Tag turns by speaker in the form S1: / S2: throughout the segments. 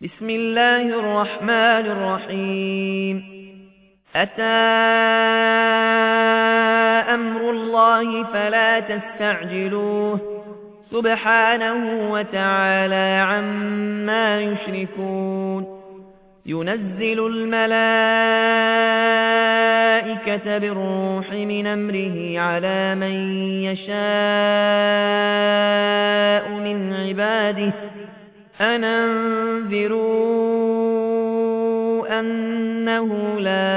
S1: بسم الله الرحمن الرحيم. أتى أمر الله فلا تستعجلوه سبحانه وتعالى عما يشركون. ينزل الملائكة بالروح من أمره على من يشاء من عباده أن أنذروا أنه لا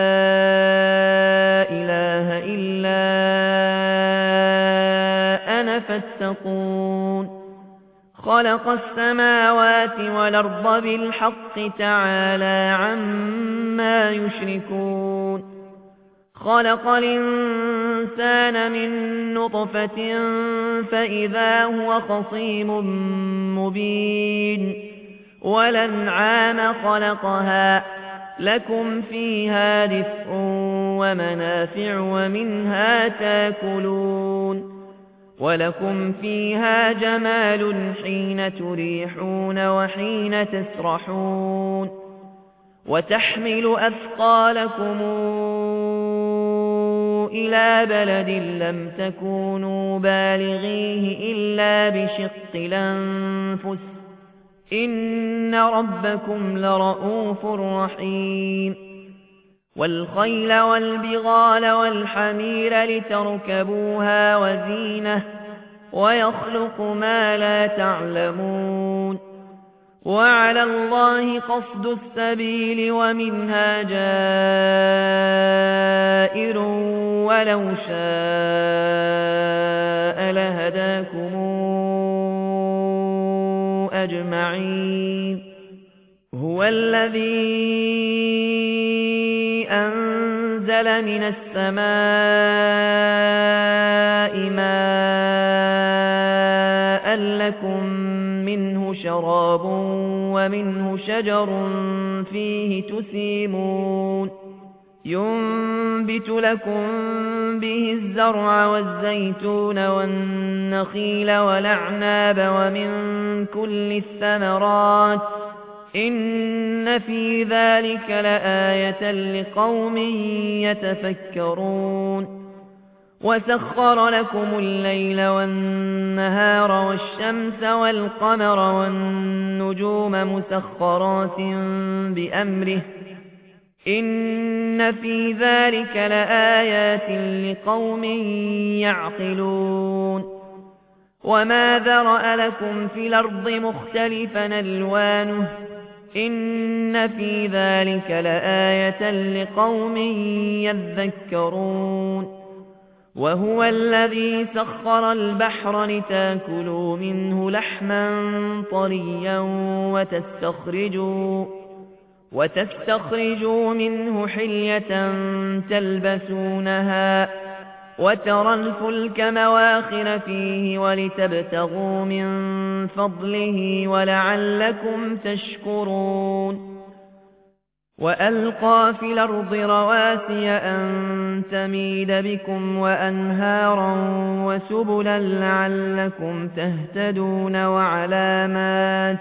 S1: إله إلا أنا فاتقون. خلق السماوات والأرض بالحق تعالى عما يشركون. خلق الإنسان من نطفة فإذا هو خصيم مبين. والأنعام خلقها لكم فيها دفء ومنافع ومنها تاكلون. ولكم فيها جمال حين تريحون وحين تسرحون. وتحمل أثقالكم إلى بلد لم تكونوا بالغيه إلا بشق الأنفس إن ربكم لرءوف رحيم. والخيل والبغال والحمير لتركبوها وزينة ويخلق ما لا تعلمون. وعلى الله قصد السبيل ومنها جائر ولو شاء لهداكم أجمعين. هو الذي أنزل من السماء ماء لكم منه شراب ومنه شجر فيه تسيمون. ينبت لكم به الزرع والزيتون والنخيل والأعناب ومن كل الثمرات إن في ذلك لآية لقوم يتفكرون. وسخر لكم الليل والنهار والشمس والقمر والنجوم مسخرات بأمره إن في ذلك لآيات لقوم يعقلون. وما ذرأ لكم في الأرض مختلفا ألوانه إن في ذلك لآية لقوم يذكرون. وهو الذي سخر البحر لتاكلوا منه لحما طريا وتستخرجوا منه حلية تلبسونها وترى الفلك مواخر فيه ولتبتغوا من فضله ولعلكم تشكرون. وألقى في الأرض رواسي أن تميد بكم وأنهارا وسبلا لعلكم تهتدون وعلامات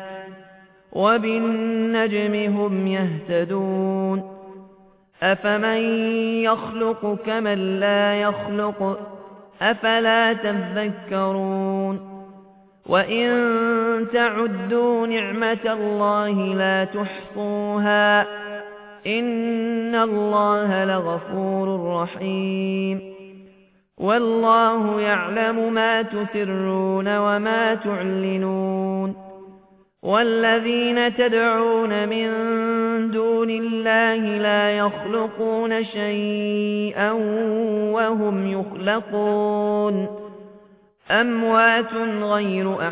S1: وبالنجم هم يهتدون. أفمن يخلق كمن لا يخلق أفلا تذكرون. وإن تعدوا نعمة الله لا تحصوها إن الله لغفور رحيم. والله يعلم ما تسرون وما تعلنون. والذين تدعون من دون الله لا يخلقون شيئا وهم يخلقون أموات غير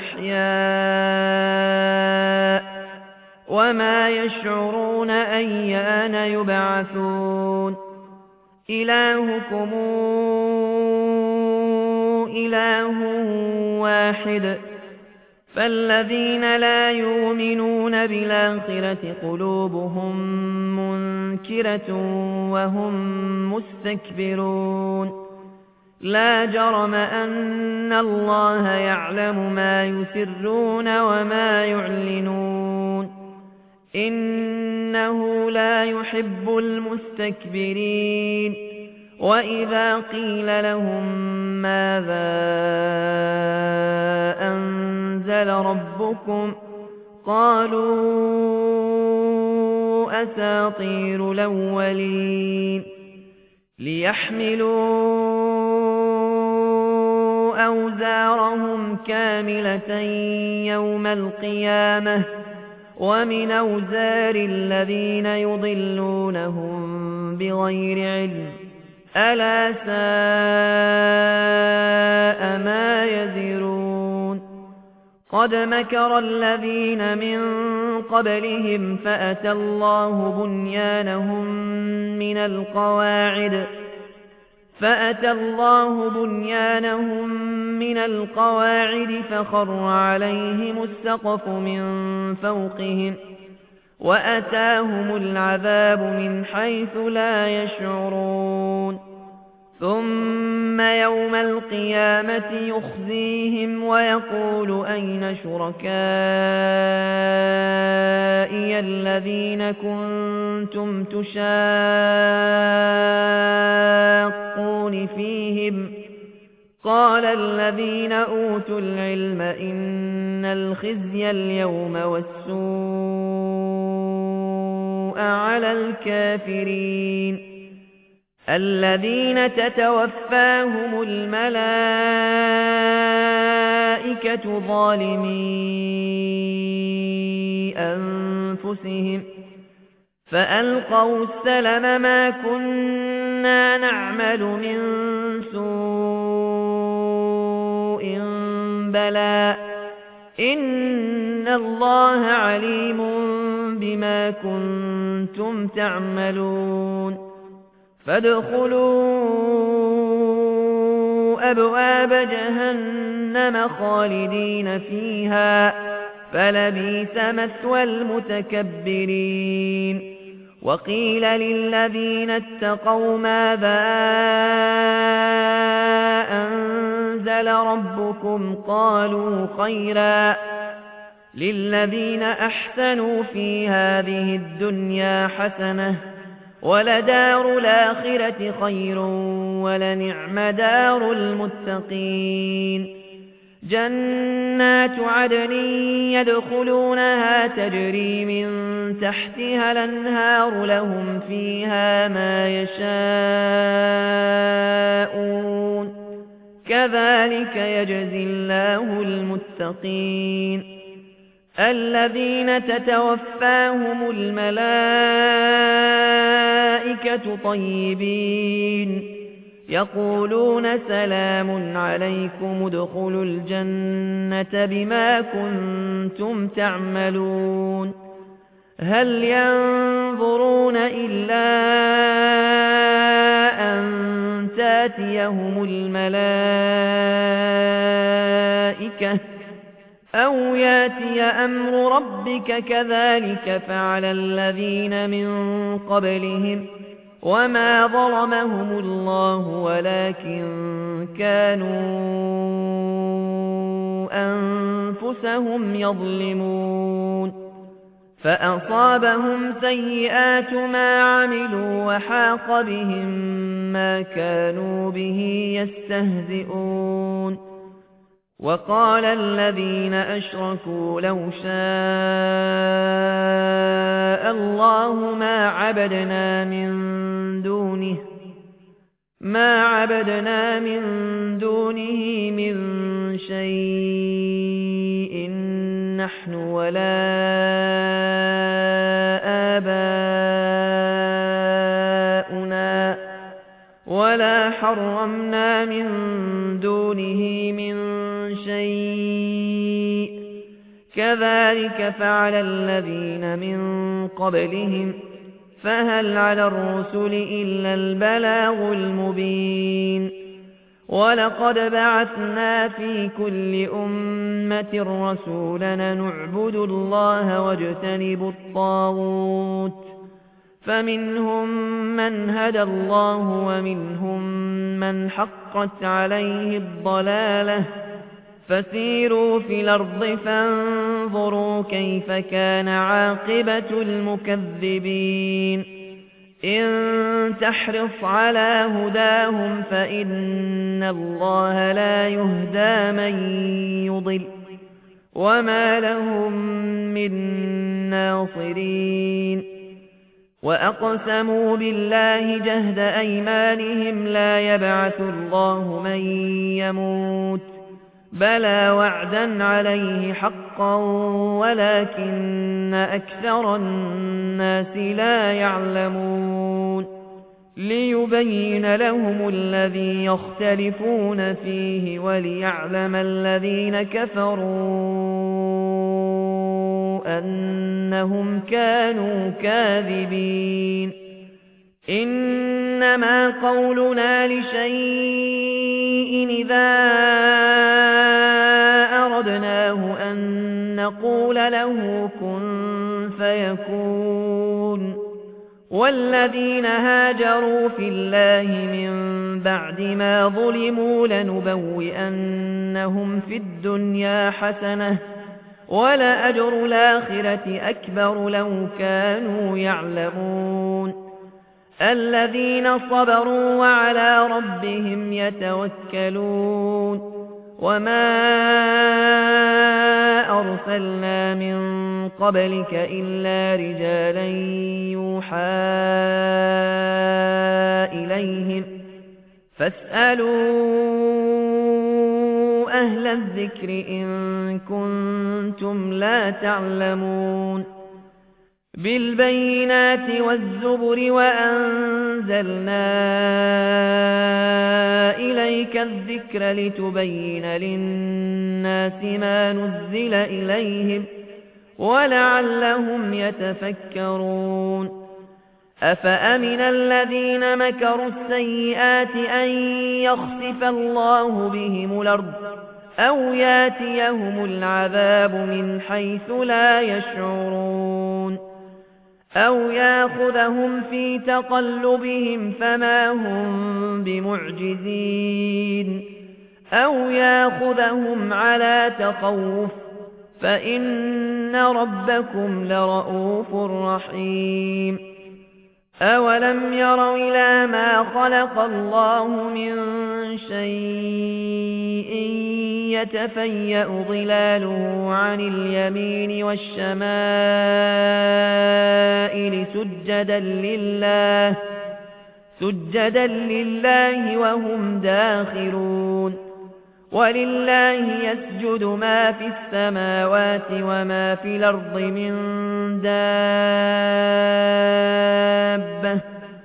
S1: أحياء وما يشعرون أيان يبعثون. إلهكم إله واحد فالذين لا يؤمنون بالآخرة قلوبهم منكرة وهم مستكبرون. لا جرم أن الله يعلم ما يسرون وما يعلنون لا يحب المستكبرين وإذا قيل لهم ماذا أنزل ربكم قالوا أساطير الأولين ليحملوا أوزارهم كاملة يوم القيامة ومن أوزار الذين يضلونهم بغير علم ألا ساء ما يزرون قد مكر الذين من قبلهم فأتى الله بنيانهم من القواعد فخر عليهم السقف من فوقهم وأتاهم العذاب من حيث لا يشعرون ثم يوم القيامة يخزيهم ويقول أين شركائي الذين كنتم تشاقون فيهم قال الذين أوتوا العلم إن الخزي اليوم والسوء على الكافرين الذين تتوفاهم الملائكة ظالمي أنفسهم فألقوا السلم ما كنا نعمل من سوء بلى إن الله عليم بما كنتم تعملون فادخلوا أبواب جهنم خالدين فيها فلبئس مثوى المتكبرين وقيل للذين اتقوا ماذا أنزل ربكم قالوا خيرا للذين أحسنوا في هذه الدنيا حسنة ولدار الآخرة خير ولنعم دار المتقين جنات عدن يدخلونها تجري من تحتها الأنهار لهم فيها ما يشاءون كذلك يجزي الله المتقين الذين تتوفاهم الملائكة طيبين يقولون سلام عليكم ادخلوا الجنة بما كنتم تعملون هل ينظرون إلا أن تاتيهم الملائكة أو ياتي أمر ربك كذلك فعل الذين من قبلهم وما ظلمهم الله ولكن كانوا أنفسهم يظلمون فأصابهم سيئات ما عملوا وحاق بهم ما كانوا به يستهزئون وقال الذين أشركوا لو شاء الله ما عبدنا من دونه من شيء نحن ولا آباؤنا ولا حرمنا من دونه من شيء كذلك فعل الذين من قبلهم فهل على الرسل إلا البلاغ المبين ولقد بعثنا في كل أمة رسولا نعبد الله واجتنب الطاغوت فمنهم من هدى الله ومنهم من حقت عليه الضلالة فسيروا في الأرض فانظروا كيف كان عاقبة المكذبين إن تحرص على هداهم فإن الله لا يهدى من يضل وما لهم من ناصرين وأقسموا بالله جهد أيمانهم لا يبعث الله من يموت بلى وعدا عليه حقا ولكن أكثر الناس لا يعلمون ليبين لهم الذي يختلفون فيه وليعلم الذين كفروا أنهم كانوا كاذبين إنما قولنا لشيء إذا أردناه أن نقول له كن فيكون والذين هاجروا في الله من بعد ما ظلموا لنبوئنهم في الدنيا حسنة ولأجر الآخرة أكبر لو كانوا يعلمون الذين صبروا وعلى ربهم يتوكلون وما أرسلنا من قبلك إلا رجالا يوحى إليهم فاسألوا أهل الذكر إن كنتم لا تعلمون بالبينات والزبر وأنزلنا إليك الذكر لتبين للناس ما نزل إليهم ولعلهم يتفكرون أفأمن الذين مكروا السيئات أن يخسف الله بهم الأرض أو ياتيهم العذاب من حيث لا يشعرون أو ياخذهم في تقلبهم فما هم بمعجزين أو ياخذهم على تخوف فإن ربكم لرؤوف رحيم أولم يروا إلى ما خلق الله من شيء يتفيأ ظلاله عن اليمين والشمائل سجدا لله وهم داخرون ولله يسجد ما في السماوات وما في الأرض من دابة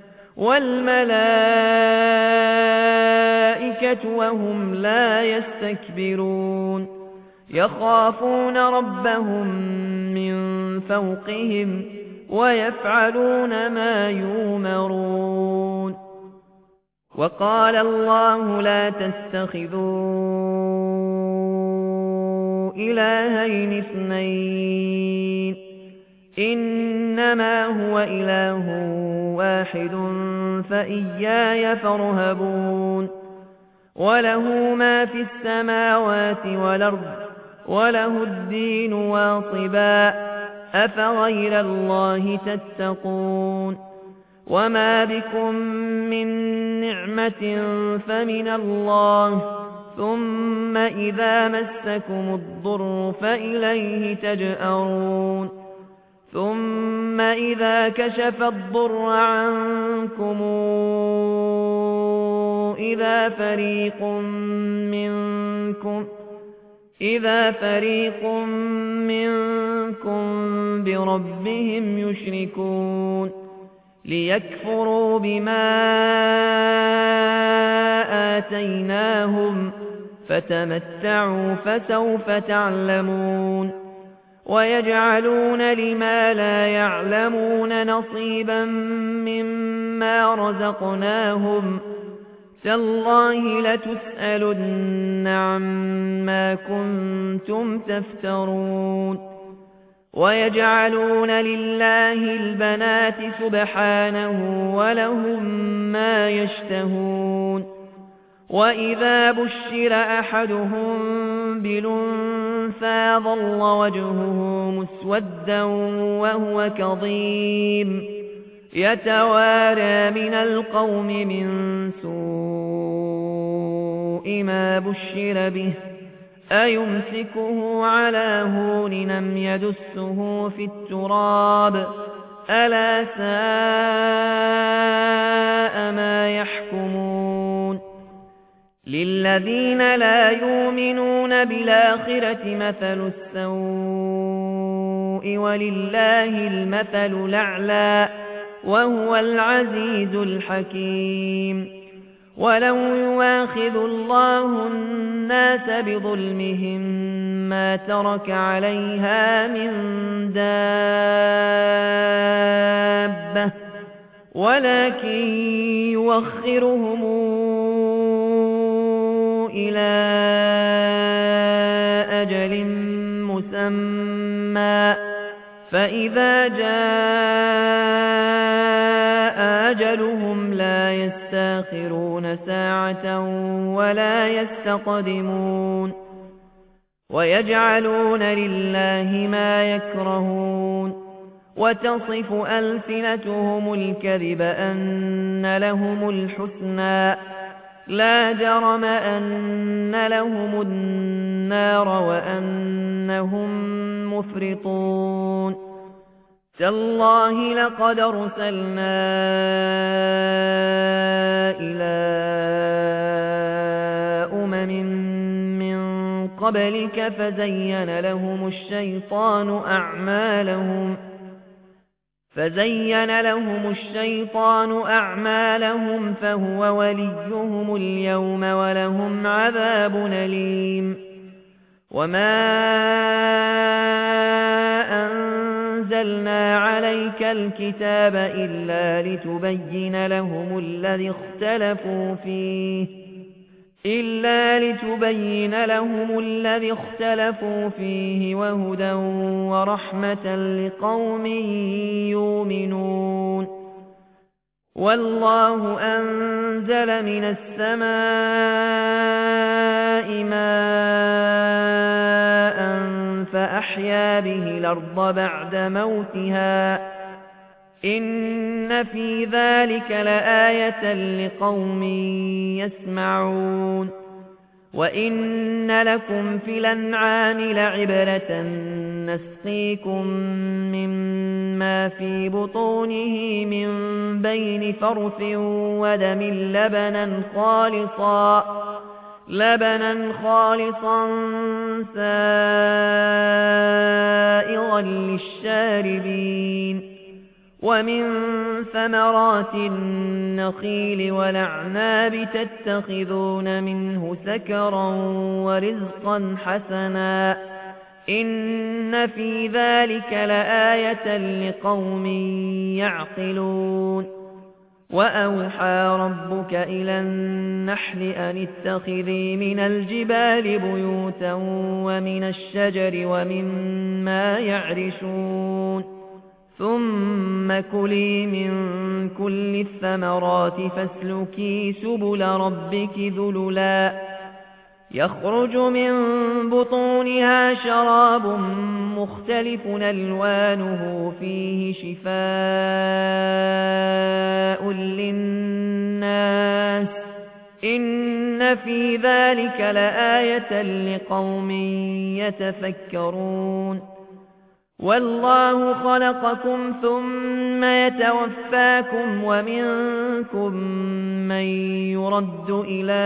S1: والملائكة وهم لا يستكبرون يخافون ربهم من فوقهم ويفعلون ما يؤمرون وقال الله لا تتخذوا إلهين اثنين إنما هو إله واحد فإياي فارهبون وله ما في السماوات والأرض وله الدين واصبا أفغير الله تتقون وما بكم من نعمة فمن الله ثم إذا مسكم الضر فإليه تجأرون ثم إذا كشف الضر عنكم إذا فريق منكم بربهم يشركون ليكفروا بما آتيناهم فتمتعوا فسوف تعلمون ويجعلون لما لا يعلمون نصيبا مما رزقناهم تالله لتسألن عما كنتم تفترون ويجعلون لله البنات سبحانه ولهم ما يشتهون وإذا بشر أحدهم بالأنثى ظل وجهه مسودا وهو كظيم يتوارى من القوم من سوء ما بشر به أيمسكه على هون أم يدسه في التراب ألا ساء ما يحكمون للذين لا يؤمنون بالآخرة مثل السوء ولله المثل الأعلى وهو العزيز الحكيم ولو يواخذ الله الناس بظلمهم ما ترك عليها من دابة ولكن يوخرهم إلى أجل مسمى فإذا جاء أجلهم لا يستأخرون ساعة ولا يستقدمون ويجعلون لله ما يكرهون وتصف ألسنتهم الكذب أن لهم الحسنى لا جرم أن لهم النار وأنهم مفرطون تالله لقد أرسلنا إلى من قبلك فزين لهم الشيطان أعمالهم فهو وليهم اليوم ولهم عذاب أليم وما أنزلنا عليك الكتاب إلا لتبين لهم الذي اختلفوا فيه وهدى ورحمة لقوم يؤمنون والله أنزل من السماء ماء فأحيا به الأرض بعد موتها إن في ذلك لآية لقوم يسمعون وإن لكم في الأنعام لعبرة نسقيكم مما في بطونه من بين فرث ودم لبنا خالصا سائغا للشاربين ومن ثمرات النخيل والأعناب تتخذون منه سكرا ورزقا حسنا إن في ذلك لآية لقوم يعقلون وأوحى ربك إلى النحل أن اتخذي من الجبال بيوتا ومن الشجر ومما يعرشون ثم كلي من كل الثمرات فاسلكي سبل ربك ذللا يخرج من بطونها شراب مختلف ألوانه فيه شفاء للناس إن في ذلك لآية لقوم يتفكرون والله خلقكم ثم يتوفاكم ومنكم من يرد إلى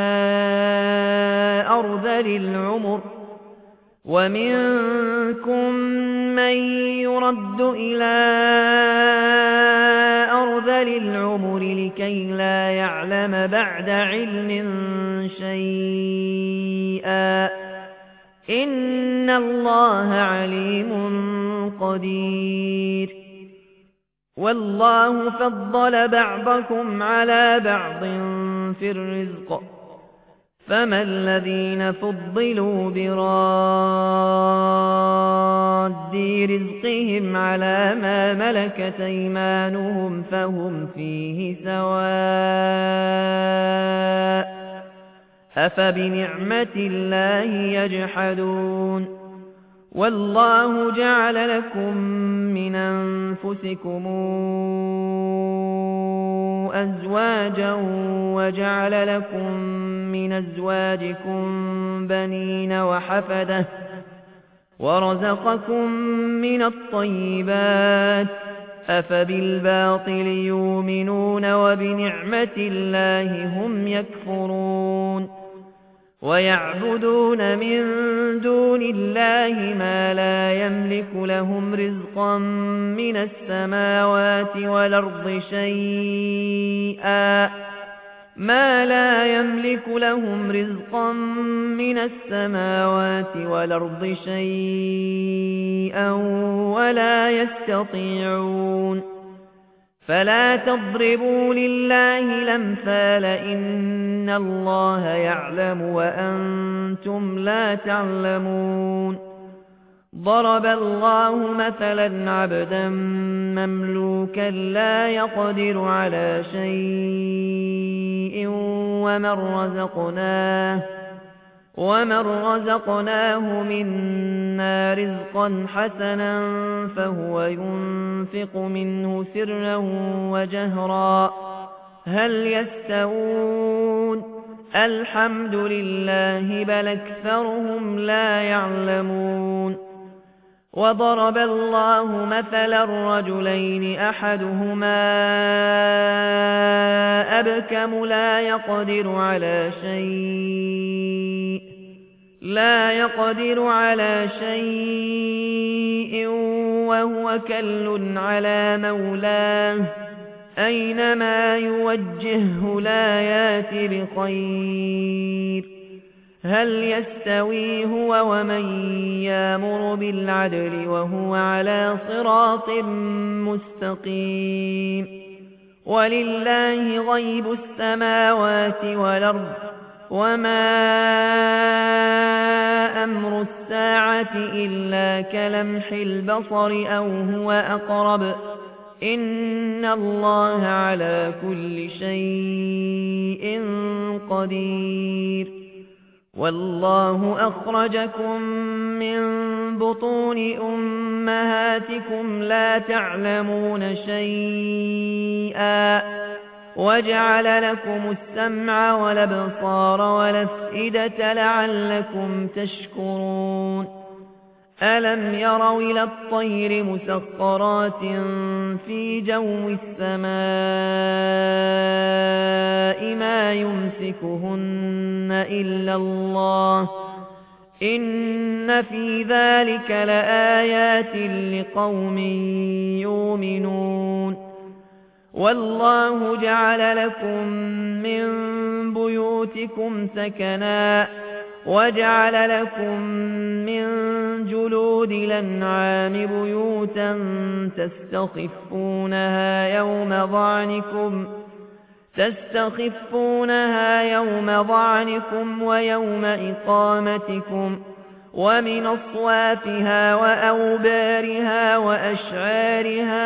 S1: أرذل العمر لكي لا يعلم بعد علم شيئا إن الله عليم قدير والله فضل بعضكم على بعض في الرزق فما الذين فضلوا براد رزقهم على ما ملكت أيمانهم فهم فيه سواء أفبنعمة الله يجحدون والله جعل لكم من أنفسكم أزواجا وجعل لكم من أزواجكم بنين وحفدة ورزقكم من الطيبات أفبالباطل يؤمنون وبنعمة الله هم يكفرون ويعبدون من دون الله ما لا يملك لهم رزقا من السماوات والأرض شيئا ولا يستطيعون فلا تضربوا لله الأمثال إن الله يعلم وأنتم لا تعلمون ضرب الله مثلا عبدا مملوكا لا يقدر على شيء ومن رزقناه منا رزقا حسنا فهو ينفق منه سرا وجهرا هل يستوون الحمد لله بل أكثرهم لا يعلمون وضرب الله مثلا رجلين أحدهما أبكم لا يقدر على شيء وهو كل على مولاه أينما يوجهه لا يات بخير هل يستوي هو ومن يأمر بالعدل وهو على صراط مستقيم ولله غيب السماوات والأرض وما أمر الساعة إلا كلمح البصر أو هو أقرب إن الله على كل شيء قدير والله أخرجكم من بطون أمهاتكم لا تعلمون شيئا وجعل لكم السمع والأبصار والأفئدة لعلكم تشكرون ألم يروا إلى الطير مسخرات في جو السماء ما يمسكهن إلا الله إن في ذلك لآيات لقوم يؤمنون والله جعل لكم من بيوتكم سكنا وجعل لكم من جلود الأنعام بيوتا تستخفونها يوم ضعنكم ويوم إقامتكم ومن أصوافها وأوبارها وأشعارها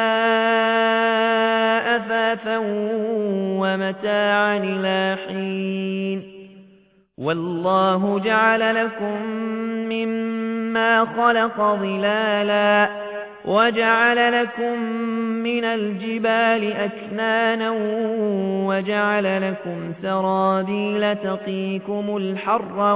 S1: أثاثا ومتاعا إلى حين والله جعل لكم مما خلق ظلالا وجعل لكم من الجبال أكنانا وجعل لكم سرابيل تقيكم الحر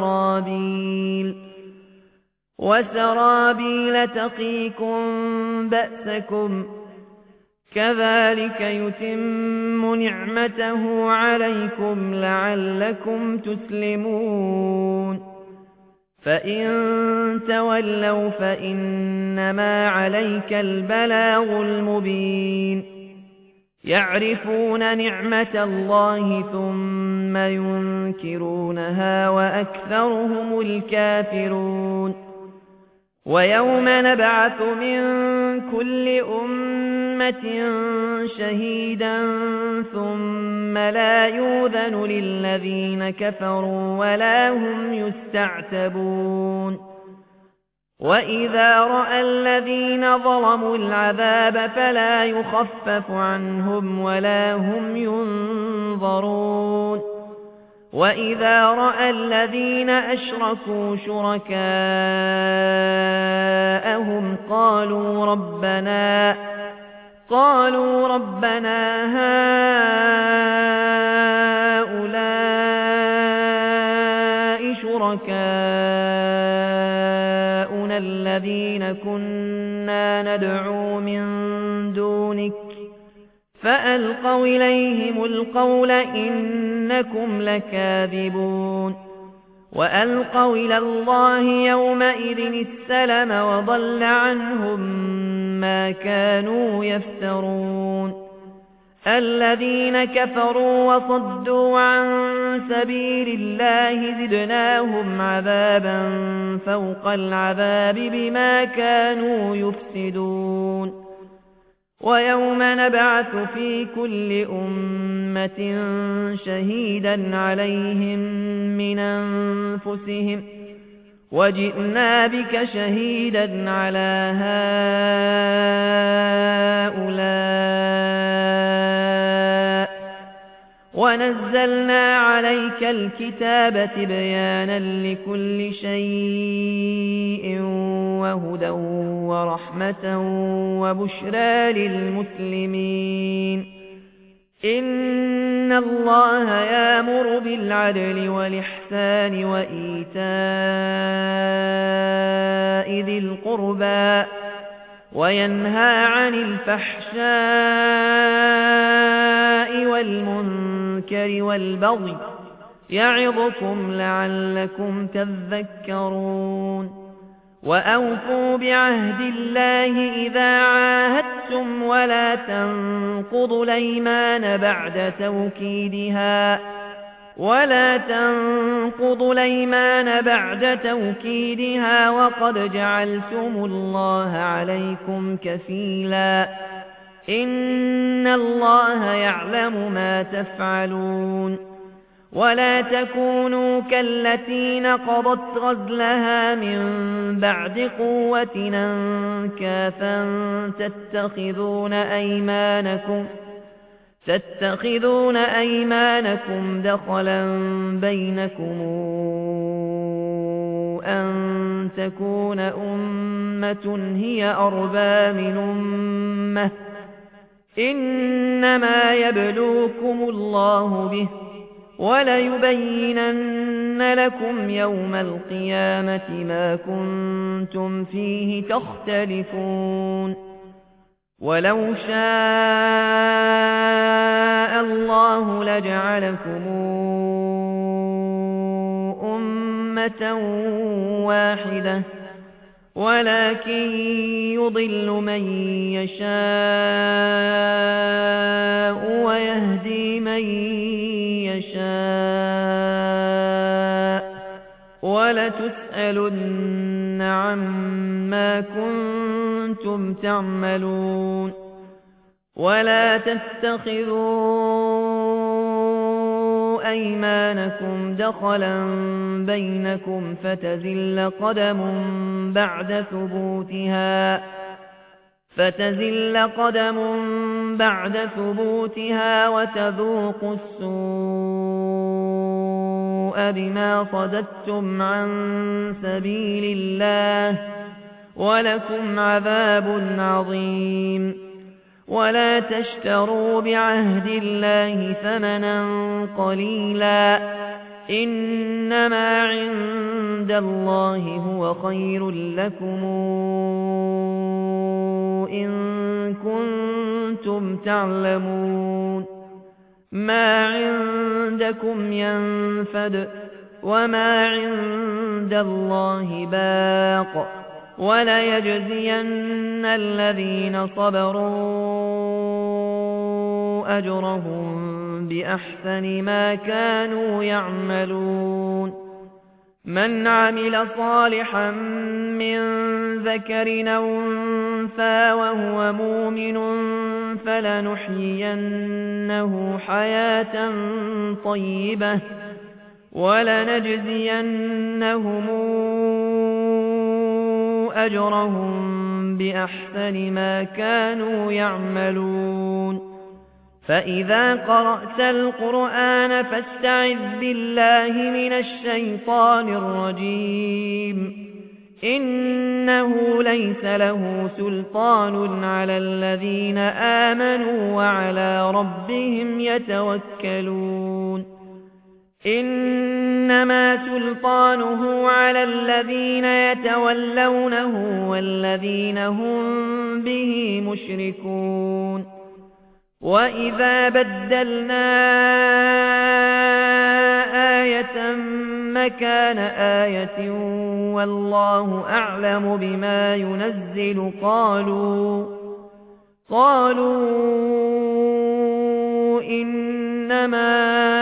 S1: وسرابيل تقيكم بأسكم كذلك يتم نعمته عليكم لعلكم تسلمون فإن تولوا فإنما عليك البلاغ المبين يعرفون نعمة الله ثم ينكرونها وأكثرهم الكافرون ويوم نبعث من كل أمة شهيدا ثم لا يؤذن للذين كفروا ولا هم يستعتبون وإذا رأى الذين ظلموا العذاب فلا يخفف عنهم ولا هم ينظرون وإذا رأى الذين أشركوا شركاءهم قالوا ربنا هؤلاء شركاؤنا الذين كنا ندعو من دونك فألقوا إليهم القول إنكم لكاذبون وألقوا إلى الله يومئذ السلم وضل عنهم ما كانوا يفترون الذين كفروا وصدوا عن سبيل الله زدناهم عذابا فوق العذاب بما كانوا يفسدون ويوم نبعث في كل أمة شهيدا عليهم من أنفسهم وجئنا بك شهيدا على هؤلاء ونزلنا عليك الكتاب تبيانا لكل شيء وهدى ورحمة وبشرى للمسلمين إن الله يأمر بالعدل والإحسان وإيتاء ذي القربى وينهى عن الفحشاء والمنكر والبغي يعظكم لعلكم تذكرون وأوفوا بعهد الله إذا عاهدتم ولا تنقضوا الأيمان بعد توكيدها وقد جعلتم الله عليكم كفيلا إن الله يعلم ما تفعلون ولا تكونوا كالتي نقضت غزلها من بعد قوة أنكاثا تتخذون أيمانكم دخلا بينكم أن تكون أمة هي أربى من أمة إنما يبلوكم الله به وليبينن لكم يوم القيامة ما كنتم فيه تختلفون ولو شاء الله لجعلكم أمة واحدة ولكن يضل من يشاء ويهدي من يشاء ولتسألن عما كنتم تعملون ولا تتخذوا أيمانكم دخلا بينكم فتزل قدم بعد ثبوتها وتذوقوا السوء بما صددتم عن سبيل الله ولكم عذاب عظيم ولا تشتروا بعهد الله ثمنا قليلا إنما عند الله هو خير لكم إن كنتم تعلمون ما عندكم ينفد وما عند الله باق وليجزين الذين صبروا أجرهم بأحسن ما كانوا يعملون من عمل صالحا من ذكر أو أنثى وهو مؤمن فلنحيينه حياة طيبة ولنجزينهم أجرهم بأحسن ما كانوا يعملون فإذا قرأت القرآن فاستعذ بالله من الشيطان الرجيم إنه ليس له سلطان على الذين آمنوا وعلى ربهم يتوكلون إنما سلطانه على الذين يتولونه والذين هم به مشركون وإذا بدلنا آية مكان آية والله أعلم بما ينزل قالوا إنما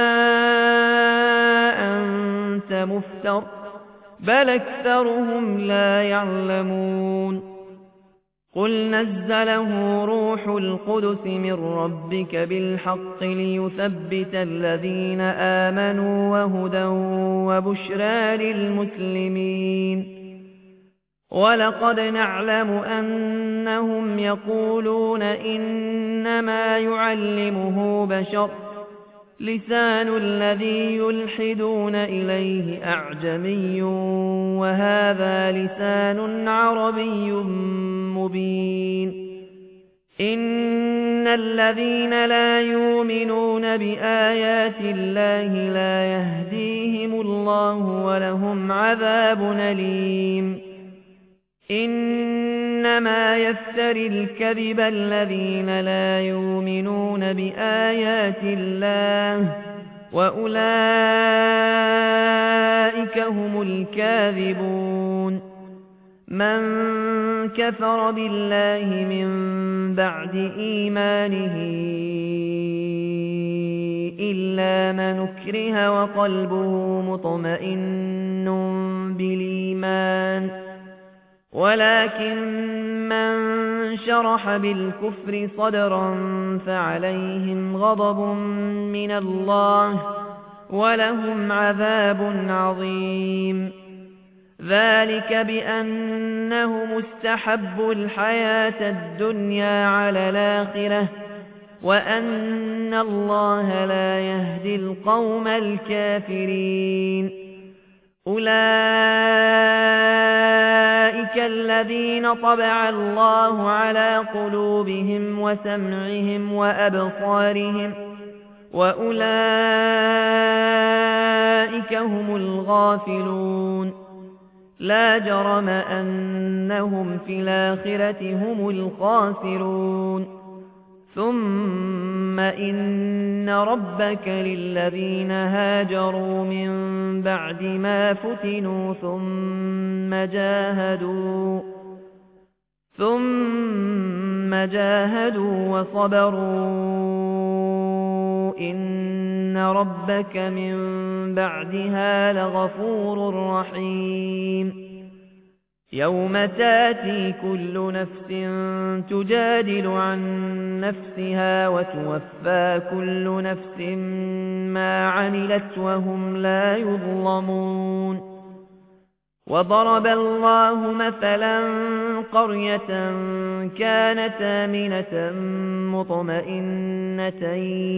S1: أنت مفتر بل أكثرهم لا يعلمون قل نزله روح القدس من ربك بالحق ليثبت الذين آمنوا وهدى وبشرى للمسلمين ولقد نعلم أنهم يقولون إنما يعلمه بشر لسان الذي يلحدون إليه أعجمي وهذا لسان عربي مبين إن الذين لا يؤمنون بآيات الله لا يهديهم الله ولهم عذاب أليم إنما يفتري الكذب الذين لا يؤمنون بآيات الله وأولئك هم الكاذبون من كفر بالله من بعد إيمانه إلا من أكره وقلبه مطمئن بالإيمان ولكن من شرح بالكفر صدرا فعليهم غضب من الله ولهم عذاب عظيم ذلك بأنه مستحب الحياة الدنيا على الآخرة وأن الله لا يهدي القوم الكافرين أولئك الذين طبع الله على قلوبهم وسمعهم وأبصارهم وأولئك هم الغافلون لا جرم أنهم في الآخرة هم الخاسرون ثم إن ربك للذين هاجروا من بعد ما فتنوا ثم جاهدوا وصبروا إن ربك من بعدها لغفور رحيم يوم تاتي كل نفس تجادل عن نفسها وتوفى كل نفس ما عملت وهم لا يظلمون وضرب الله مثلا قرية كانت آمنة مطمئنة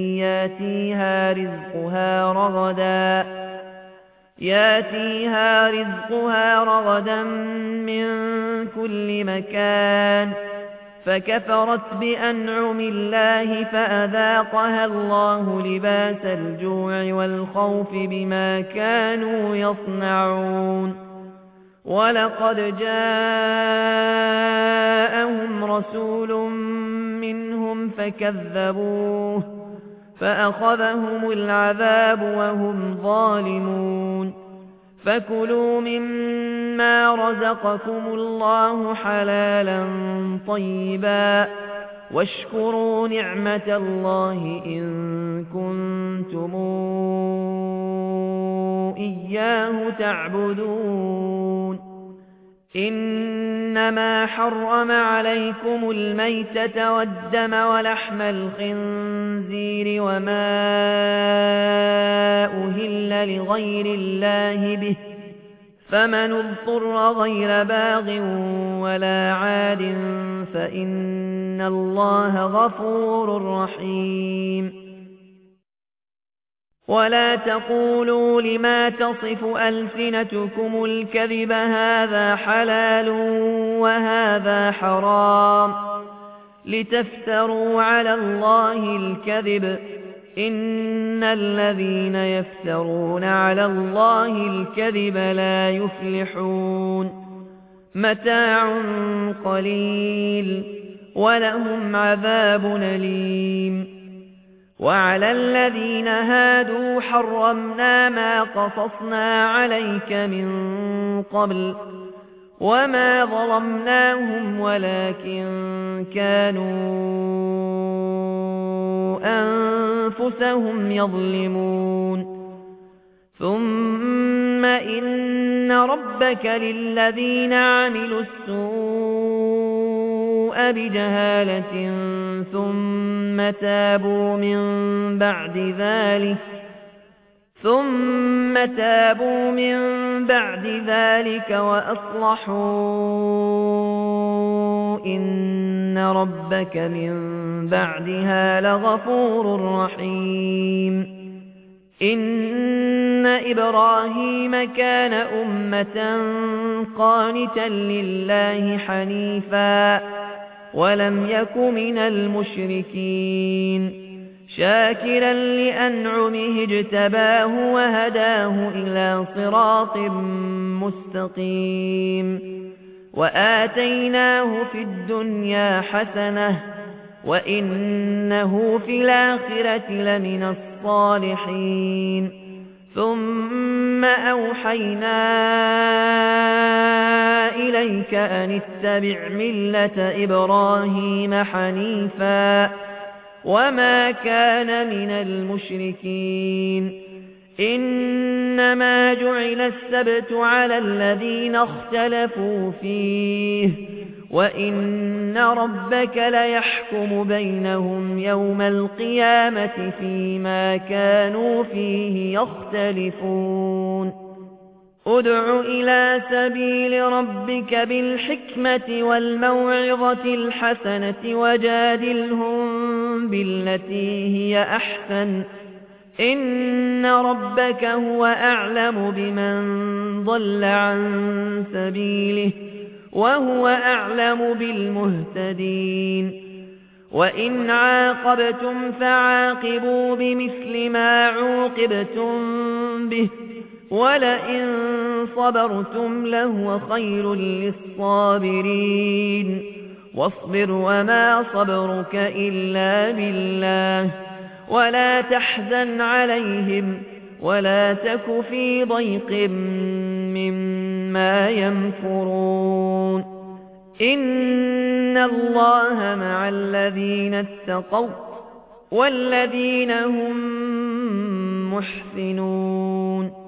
S1: ياتيها رزقها رغدا من كل مكان فكفرت بأنعم الله فأذاقها الله لباس الجوع والخوف بما كانوا يصنعون ولقد جاءهم رسول منهم فكذبوه فأخذهم العذاب وهم ظالمون فكلوا مما رزقكم الله حلالا طيبا واشكروا نعمة الله إن كنتم إياه تعبدون إنما حرم عليكم الميتة والدم ولحم الخنزير وما أهل لغير الله به فمن اضطر غير باغ ولا عاد فإن الله غفور رحيم ولا تقولوا لما تصف ألسنتكم الكذب هذا حلال وهذا حرام لتفتروا على الله الكذب إن الذين يفترون على الله الكذب لا يفلحون متاع قليل ولهم عذاب أليم وعلى الذين هادوا حرمنا ما قصصنا عليك من قبل وما ظلمناهم ولكن كانوا أنفسهم يظلمون ثم إن ربك للذين عملوا السوء بجهالة ثم تابوا من بعد ذلك وأصلحوا إن ربك من بعدها لغفور رحيم إن إبراهيم كان أمة قانتا لله حنيفا ولم يك من المشركين شاكرا لأنعمه اجتباه وهداه إلى صراط مستقيم وآتيناه في الدنيا حسنة وإنه في الآخرة لمن الصالحين ثم أوحينا إليك أن اتبع ملة إبراهيم حنيفا وما كان من المشركين إنما جعل السبت على الذين اختلفوا فيه وإن ربك ليحكم بينهم يوم القيامة فيما كانوا فيه يختلفون ادع إلى سبيل ربك بالحكمة والموعظة الحسنة وجادلهم بالتي هي أحسن إن ربك هو أعلم بمن ضل عن سبيله وهو أعلم بالمهتدين وإن عاقبتم فعاقبوا بمثل ما عوقبتم به ولئن صبرتم لهو خير للصابرين واصبر وما صبرك إلا بالله ولا تحزن عليهم ولا تك في ضيق مما يمكرون إن الله مع الذين اتقوا والذين هم محسنون